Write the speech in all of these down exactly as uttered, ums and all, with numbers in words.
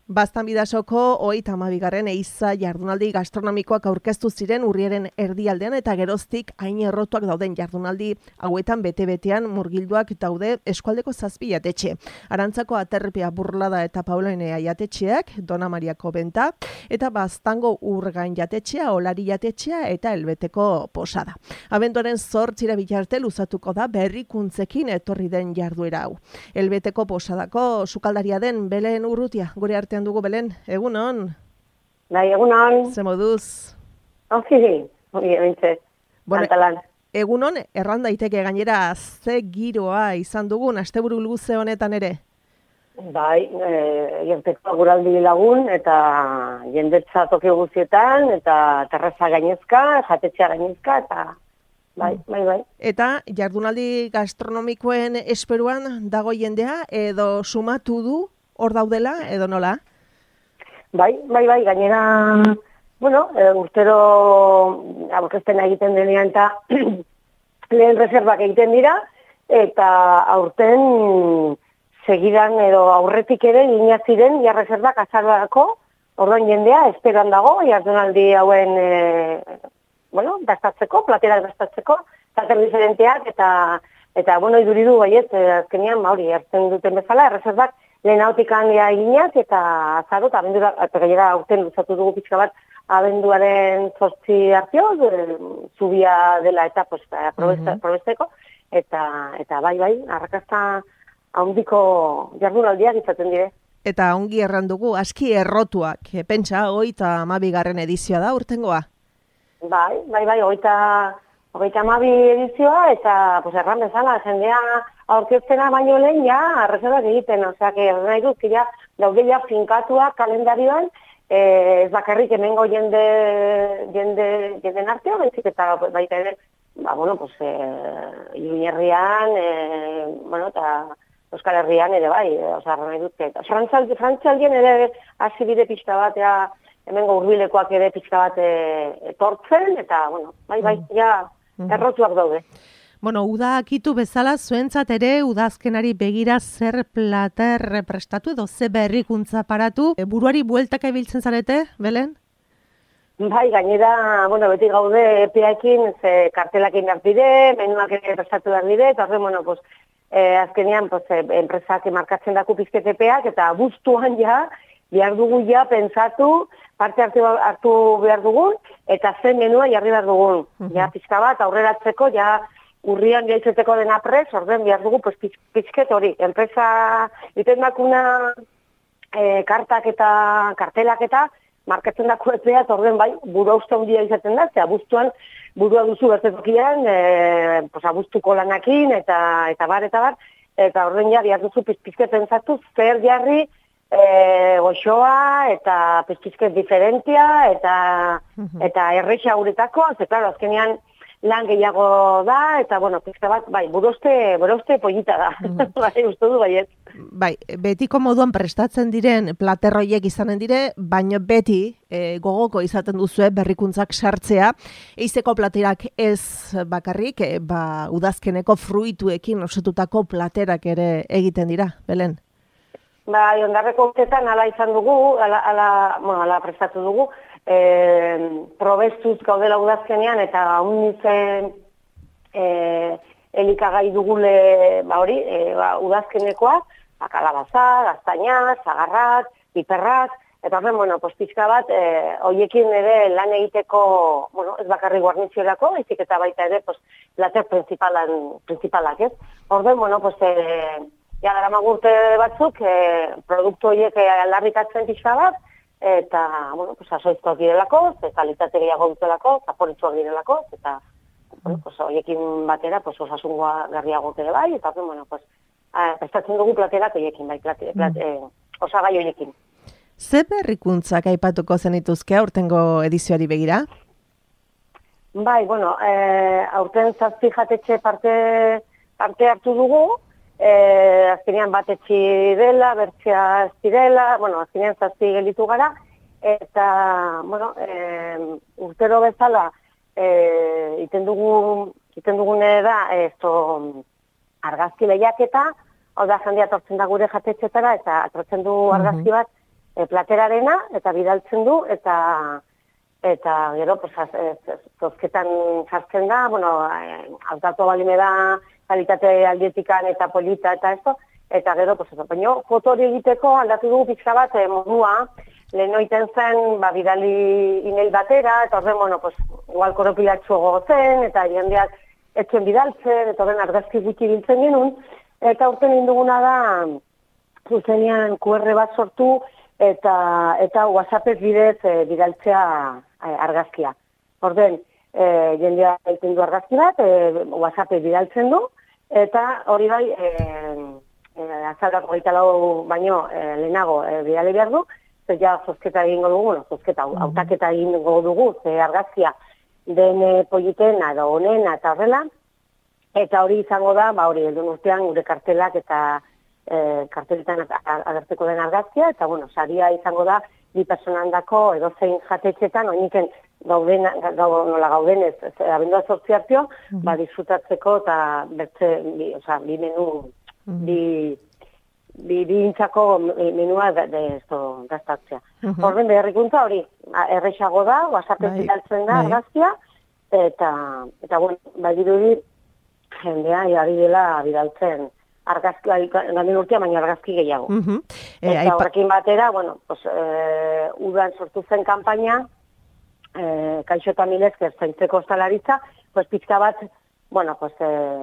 Baztan Bidasoko hogeita hamabigarren eiza jardunaldi gastronomikoak aurkeztu ziren urriaren erdialdean eta geroztik hain errotuak dauden jardunaldi hauetan bete-betean murgilduak daude eskualdeko zazpi jatetxe. Arantzako Aterpea Burlada eta Paulenea jatetxeak, Dona Mariako Benta, eta Baztango Urgain jatetxea, Olari jatetxea eta Elbeteko Posada. Abenduaren zortzira bitarte luzatuko da berrikuntzekin etorri den jarduera hau. Elbeteko Posadako sukaldaria den Belen Urrutia, gure artean dugu Belen, egunon? Bai, egunon. Ze moduz? Ongi, ongi, bintze, bueno, kantalan. Egunon, erran daiteke gainera ze giroa izan dugun, asteburu luze honetan ere? Bai, e, gerteko guraldi lagun, eta jendetza toki guztietan, eta terraza gainezka, jatetxea gainezka, eta bai, bai, bai. Eta jardunaldi gastronomikoen esperuan dago jendea, edo sumatu du hor daudela, edo nola? Bai, bai, bai, gainera, bueno, e, urtero aurkezpena egiten denean eta lehen reservak egiten dira, eta aurten segidan edo aurretik ere gina ziren ja reservak azarako, orduan jendea esperan dago, jardunaldi hauen, e, bueno, gastatzeko, platerak gastatzeko, zater diferenteak, eta, eta bueno, iduridu baiet, azkenean, hori, hartzen duten bezala, reservak, lehen hautikan eginaz, eta azaro, eta abendura, eta gainera aurten luzatu dugu pixka bat, abenduaren zortzi hartio, zubia dela eta pues, probesteko, eta, eta bai, bai, arrakasta handiko jardunaldiak izaten dire. Eta ongi erran dugu, aski errotuak, pentsa, hogeita hamabigarren edizioa da urtengoa? Bai, bai, bai, hogeita hogeita hamabi edizioa, eta pues, erran bezala, jendea aurkezpena baino lehen, ja, arrezerak egiten, osea, que nahi dut, ja, daude ja finkatuak kalendarioan, eh, ez bakarrik hemengo jende, jende, jenden arteo, baizik eta baita ere, ba, bueno, pues, eh, Iruñerrian, eh, bueno, eta Euskal Herrian ere bai, osea, nahi dut, eta Frantzialdien ere hasi bide pixka bat, ja, hemengo hurbilekoak ere pixka bat etortzen, eta, bueno, bai, bai, ja, errotuak daude. Bueno, uda akitu bezala, zuentzat ere, udazkenari begira zer plater prestatu edo ze berrikuntza paratu. E, buruari bueltaka ibiltzen zarete, Belen? Bai, gainera, bueno, beti gaude epeaekin, ze kartelak egin dire, menuak ere prestatu behar dire, eta horre, bueno, pues, eh, azkenean, pues, eh, enpresak markatzen daku pizket epeak, eta abuztuan ja, behar dugu ja, pentsatu, parte hartu, hartu behar dugun, eta zen menua jarri behar dugun. Uh-huh. Ja, pizka bat, aurreratzeko, ja, urrian gaitzeko dena prez, orden behar dugu, pues, pizket hori. Enpresa, iten dakuna e, kartak eta kartelak eta markatzen dako epea, orden bai, burua uste handia izaten da, ze abuztuan burua duzu bertetokian, e, pues, abuztuko lanakin, eta, eta bar, eta bar, eta orden ja, behar duzu pizket pentsatu, zer jarri, E, goxoa, eta pizkizket diferentia, eta, uh-huh. eta erreixa guretako, ze, klaro, azkenean lan gehiago da, eta, bueno, pizka bat, bai, buroste, buroste pollita da, uh-huh. bai, uste du, baiet. Bai, betiko moduan prestatzen diren platerroiek izanen dire, baina beti e, gogoko izaten duzue berrikuntzak sartzea, eizeko platerak ez bakarrik, e, ba, udazkeneko fruituekin osatutako platerak ere egiten dira, Belen? Bai, ondarreko urtetan ala izan dugu, ala, ala, bueno, ala prestatu dugu, e, probestuz gaudela udazkenean, eta unitzen e, elikagai dugule, ba hori, e, ba, udazkenekoa, ba, kalabaza, gaztaina, zagarrak, piperrak, eta horren, bueno, postizka bat, e, hoiekin ere lan egiteko, bueno, ez bakarri guarniziorako, ezik eta baita ere, pues, plater principalak, ez? Horren, bueno, pues, e, ja, gara magurte batzuk, e, produktu horiek aldarrikatzen pixka bat, eta, bueno, pues, asoizkoak direlako, eta kalitate gehiago dutelako, zaporitzuak direlako, eta, bueno, pues, horiekin batera, pues, osasungoa garriago ere bai, eta, bueno, pues, prestatzen dugu platerak horiekin, bai, plate, plate, eh, osagai horiekin. Ze berrikuntzak aipatuko zenituzke aurtengo edizioari begira? Bai, bueno, e, aurten zazpi jatetxe parte, parte hartu dugu, E, azkenean bat etxi dela, bertzea ez direla, bueno, azkenean zazpi gelitu gara, eta, bueno, e, urtero bezala, e, iten, dugu, iten dugune da, esto, argazki lehiaketa, hau da, jendea tortzen da gure jatetxetara, eta atortzen du argazki bat, e, platerarena, eta bidaltzen du, eta eta gero, pues, az, ez, zozketan jartzen da, bueno, hautatu balime da, kalitate aldietikan eta polita eta esto, eta gero, pues, eso, baina foto hori egiteko aldatu dugu pizka bat eh, modua, lehen oiten zen, ba, bidali email batera, eta horren, bueno, pues, igual koropilatxu zen, eta jendeak etzen bidaltzen, eta horren argazki gutxi biltzen genuen, eta urten induguna da, zuzenean Q R bat sortu, eta eta WhatsAppez bidez e, bidaltzea e, argazkia. Orden, e, jendea egiten du argazki bat, e, WhatsAppez bidaltzen du, eta hori bai, e, e, azalak hogeita lau baino e, lehenago e, bidali behar du, ze ja zozketa egingo dugu, no, zozketa, hautaketa egingo dugu, ze argazkia den e, politena edo honena eta horrela, eta hori izango da, ba hori, eldun urtean gure kartelak eta E, karteletan agerteko den argazkia, eta, bueno, saria izango da, bi personandako edozein jatetxetan, oiniken gauden, gau, nola gauden ez, abendua sortzi hartio, mm-hmm. ba, disfrutatzeko, eta bertze, bi, oza, bi menu, mm-hmm. bi, bi, bi intzako menua de, de, esto, gaztatzea. Mm-hmm. Horren beharrikuntza hori, errexago da, WhatsAppez bidaltzen da argazkia, eta, eta, bueno, bai dirudi, jendea, ari dela bidaltzen, argazki, gandien urtea, baina argazki gehiago. Uh -huh. e, eta horrekin batera, bueno, pues, e, udan sortu zen kampaina, e, kaixo eta milezker zaintzeko ostalaritza, pues, pizka bat, bueno, pues,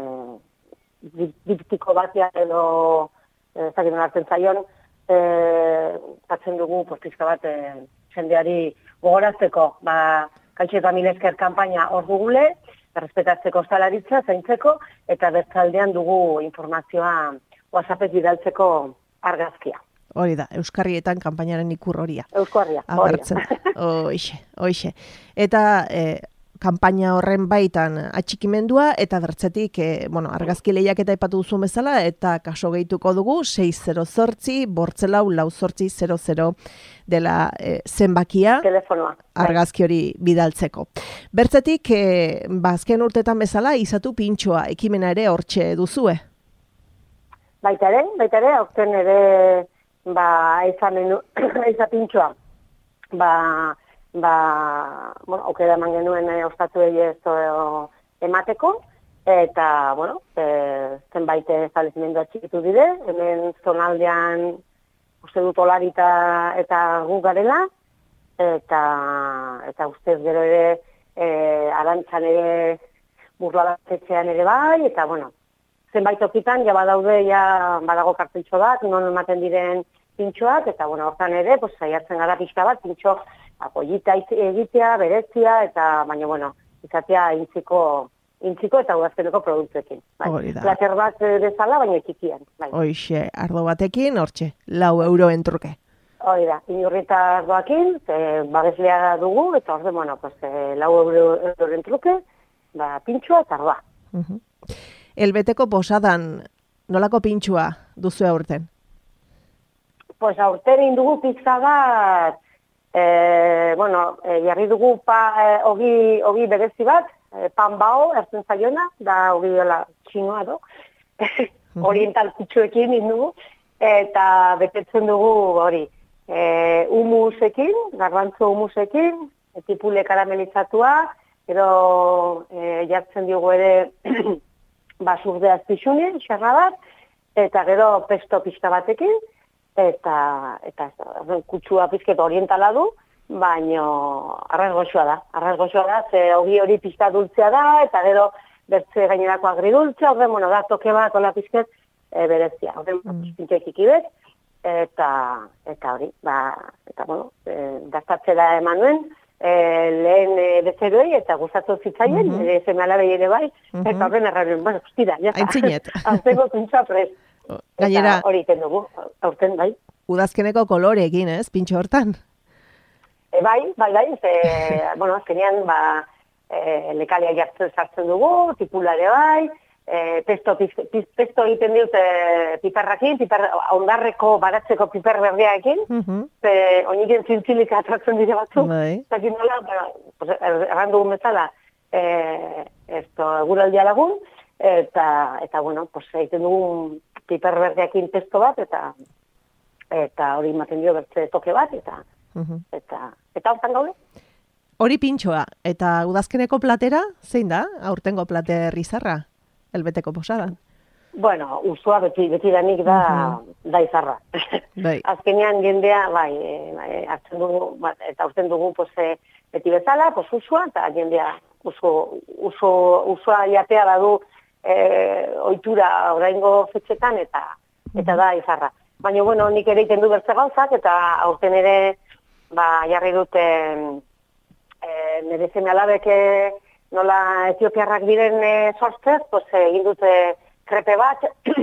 e, diptiko bat edo, ez dakit hartzen zaion, e, patzen dugu, pues, pizka bat, e, jendeari gogorazteko, ba, kaixo eta milezker kampaina hor dugule, errespetatzeko ostalaritza, zaintzeko, eta bertzaldean dugu informazioa WhatsAppez bidaltzeko argazkia. Hori da, Euskarrietan kanpainaren ikur horia. Euskarria, hori da. Hoixe, hoixe. Eta e, kanpaina horren baitan atxikimendua, eta bertzetik, e, bueno, argazki lehiaketa aipatu duzu bezala, eta kaso gehituko dugu, sei zero zortzi, bortzelau, lau zortzi, zero zero dela e, zenbakia. Telefonoa. Argazki hori bidaltzeko. Bertzetik, e, bazken urtetan bezala, izatu pintxoa, ekimena ere hortxe duzue? Baita ere, baita ere, aurten ere, ba, eza menu, eza pintxoa, ba, ba, bueno, aukera eman genuen e, ostatu ez emateko, eta, bueno, e, zenbait establezimendu atxikitu dire, hemen zonaldean, uste dut olarita eta gu garela, eta, eta ustez gero ere, e, arantzan ere, burlabatetxean ere bai, eta, bueno, zenbait okitan, ja badaude, ja badago kartutxo bat, non ematen diren pintxoak, eta, bueno, hortan ere, pues, saiatzen gara pixka bat, pintxo, apollita egitea, berezia, eta, baina, bueno, izatea intziko, intziko eta udazkeneko produktuekin. Bai. Plater bat bezala, baina ekikian. Bai. Hoixe, ardo batekin, hortxe, lau euroen truke. Hori da, inurrita ardoakin, e, bageslea dugu, eta hor de, bueno, pues, e, lau euroen truke, ba, pintxoa eta ardoa. Uh -huh. Elbeteko posadan, nolako pintxoa duzu aurten? Pues aurten indugu pizza bat, e, bueno, e, jarri dugu pa, e, ogi, ogi berezi bat, e, pan bao, ertzen zaiona, da ogi dela txinoa do, oriental kutsuekin indugu, eta betetzen dugu hori, e, humusekin, garbantzo humusekin, e, tipule karamelizatua, gero e, jartzen diogu ere basurde azpixunin, xerra bat, eta gero pesto pixka batekin, eta, eta kutsua pizket orientala du, baino arraz goxoa da. Arraz goxoa da, ze ogi hori pizka dultzea da, eta gero bertze gainerako agridultzea, horren, bueno, da, toke bat, hola pizket, e, berezia. Horren, mm. pintxoik ikibet, eta, eta hori, ba, eta, bueno, e, gaztatze da emanuen, e, lehen e, bezeroei, eta gustatu zitzaien, mm -hmm. e, zemalabei ere bai, mm -hmm. eta horren erraren, bueno, ustira, ja. Aintzinet. Azteko pintxoa prez. Gainera, hori iten dugu, aurten, bai. Udazkeneko koloreekin, ez, pintxo hortan? E, bai, bai, bai, ze, bueno, azkenean, ba, e, lekalia jartzen sartzen dugu, tipulare bai, e, pesto, piz, piz, pesto egiten dut e, piperrakin, piper, ondarreko baratzeko piper berdeakin, uh -huh. ze, oniken zintzilik atratzen dire batzu, bai. Zakin nola, ba, pues, erran dugun bezala, e, esto, guraldia lagun, eta, eta, bueno, pues, egiten dugun piper berdeakin pesto bat, eta eta hori ematen dio bertze toke bat, eta uh-huh. eta eta hortan gaude. Hori pintxoa, eta udazkeneko platera, zein da, aurtengo plater izarra, elbeteko posadan? Bueno, usua beti, beti danik da, uh-huh. da izarra. Bai. Azkenean jendea, bai, e, hartzen dugu, bat, eta urten dugu, pues, e, beti bezala, pues, usua, eta jendea uso, uso, usua jatea badu e, ohitura oraingo fetxetan, eta, eta da izarra. Baina, bueno, nik ere iten du bertze gauzak, eta aurten ere, ba, jarri dute, e, nire zeme alabek nola etiopiarrak diren e, sortzez, pues, egin dute krepe bat,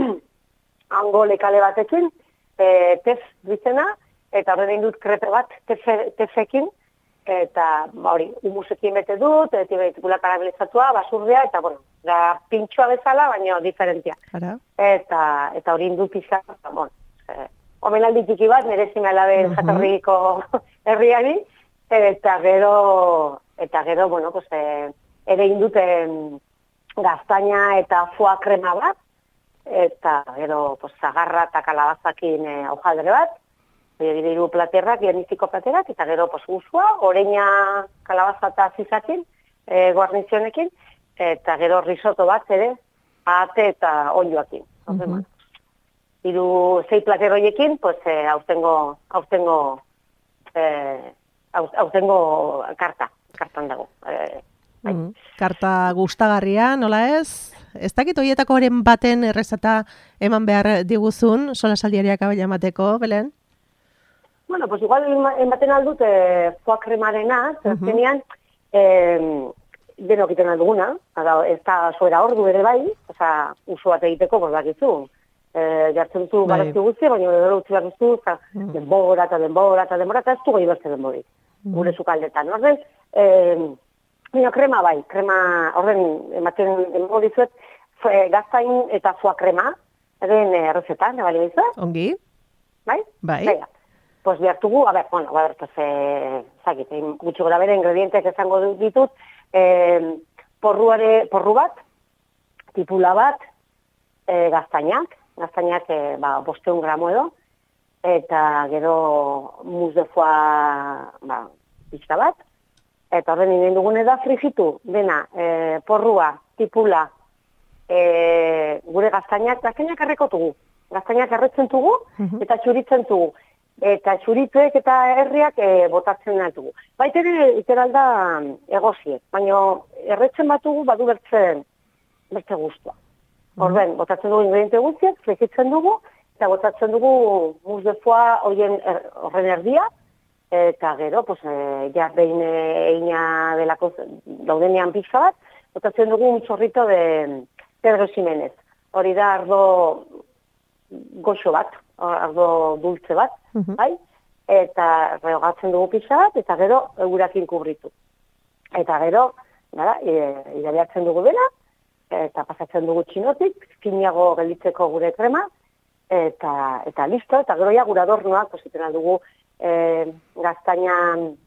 hango lekale batekin, e, tef bizena, eta horren egin dut krepe bat tefe, tefekin, eta hori, humusekin bete dut, tibetipula karabelizatua, basurdea, eta bueno, da pintxoa bezala, baina diferentia. Ara. Eta eta hori indut pizka, bueno, e, omenaldi txiki bat, nire zime alabe uh-huh. jatorriko herriari, eta gero, eta gero, bueno, pues, e, ere induten gaztaina eta foie krema bat, eta gero pues, zagarra eta kalabazakin e, hojaldre bat, hiru platerrak, guionistiko platerak, eta gero pues, usua, oreina kalabaza eta zizakin, e, guarnizionekin, eta gero risotto bat ere, ate eta onjoakin. Uh-huh. Hiru zei plater horiekin, pues, e, aurtengo, aurtengo, e, aurtengo karta, kartan dago. E, Mm, karta gustagarria, nola ez? Ez dakit horietako horren baten errezeta eman behar diguzun, sola saldiariak abaila emateko, Belen? Bueno, pues igual ematen aldut eh, foie kremarena, zertzenean, uh-huh. eh, denok iten alduguna, ez da soera ordu ere bai, oza, uso bat egiteko, bordakizu. Eh, jartzen zu barazki guzti, baina gero utzi behar duzu, uh-huh. denbora eta denbora eta denbora, eta ez du goi bertze denborik, uh-huh. gure zukaldetan. Horren, eh, Baina krema bai, krema horren ematen emango dizuet, gaztain eta foie krema, eren errezetan, nebali dizuet? Ongi. Bai? Bai. Baina, pues behartugu, a ber, bueno, a ber, pues, eh, zakit, gutxi gora bere, ingredientes esango ditut, eh, porruare, porru bat, tipula bat, eh, gaztainak, gaztainak, eh, ba, bosteun gramo edo, eta gero mus de foie, ba, pizka bat, eta horren inen dugune da frigitu, dena, e, porrua, tipula, e, gure gaztainak, gaztainak errekotugu. Gaztainak erretzen dugu eta txuritzen dugu. Eta txurituek eta herriak e, botatzen dugu. Baita ere, iteralda egoziek, baina erretzen batugu badu bertzen bertze guztua. Horren, botatzen dugu ingrediente guztiak, frigitzen dugu, eta botatzen dugu mus de foie horren er, erdia, eta gero, pues, e, ja behin eina delako daudenean pizka bat, botatzen dugu un chorrito de Pedro Ximenez. Hori da ardo goxo bat, ardo dulce bat, uh-huh. bai? Eta rehogatzen dugu pizka bat, eta gero eurakin kubritu. Eta gero, nada, e, irabiatzen dugu dela, eta pasatzen dugu txinotik, finago gelditzeko gure krema, eta, eta listo, eta gero ja gura adornoak, positen dugu, E, gaztaina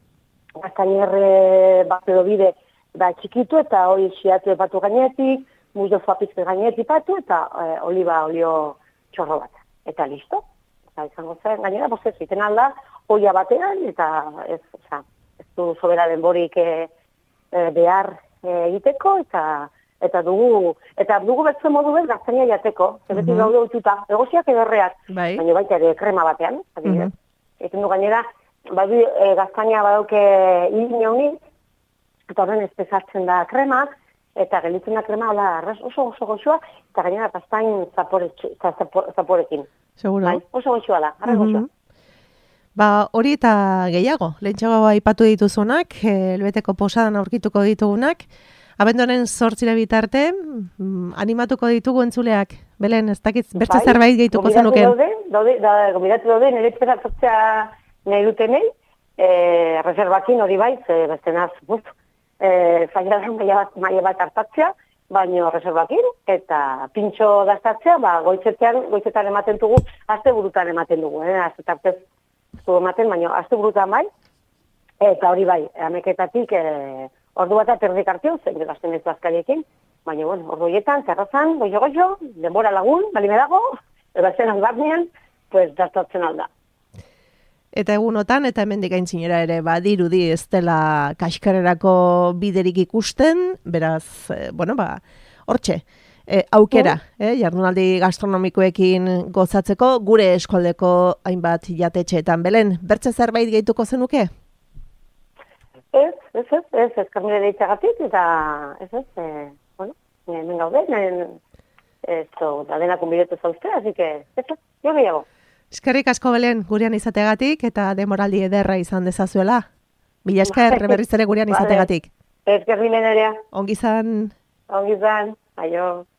gaztainerre bat edo bide ba, txikitu eta hori xiatu epatu gainetik, musdo fapizke gainetik patu eta e, oliba olio txorro bat. Eta listo. Eta izango zen, gainera, bose, ziten alda, oia batean eta ez, oza, ez du sobera denborik e, e, behar e, egiteko eta eta dugu, eta dugu bertzen modu bez gaztaina jateko, zebetik uh-huh. gaude oituta, egoziak edo erreak, bai. Baina baita ere krema batean, adibidez. Uh-huh. Ekin du gainera, badu e, gaztaina badauke hilin haunik, eta horren espezatzen da krema, eta gelditzen da krema hola, oso oso goxua, eta gainera gaztain zapore, zaporekin. Seguro. Bai, oso goxua da, arre goxua. Mm-hmm. Ba, hori eta gehiago, lehentxago aipatu dituzunak, helbeteko posadan aurkituko ditugunak, abenduaren zortzire bitarte, mm, animatuko ditugu entzuleak. Belen, ez dakit, bertze bai, zerbait gehituko zenuken. Daude, daude, da, gomidatu daude, nire espera zortzea nahi dutenei, e, reservakin hori bai, ze bestenaz, buf, e, zailadan maia bat hartatzea, baino reservakin, eta pintxo daztatzea, ba, goitzetan, goitzetan ematen dugu, azte burutan ematen dugu, eh? azte tartez zu ematen, baino azte burutan bai, eta hori bai, ameketatik, e, ordu bat aterdik hartio, zen gazten ez bazkariekin, baina, bueno, ordu hietan, terrazan, goio-goio, denbora lagun, balime dago, ebazten albarnean, pues, daztatzen alda. Eta egunotan, eta hemendik aintzinera ere, badirudi ez dela kaskarerako biderik ikusten, beraz, e, bueno, ba, hortxe, e, aukera, eh, jardunaldi gastronomikoekin gozatzeko, gure eskualdeko hainbat jatetxeetan. Belen, bertze zerbait gehituko zenuke? Ez, ez, ez, ez, ez, karmire deitzagatik, eta ez, ez, e, bueno, hemen gaude, ez, da dena konbidetu zauzte, así que, ez, ez, jo gehiago. Eskerrik asko Belen, gurean izategatik eta demoraldi ederra izan dezazuela. Mila esker berriz ere gurean izategatik. Eskerri menerea. Ongi izan. Ongi izan, aio.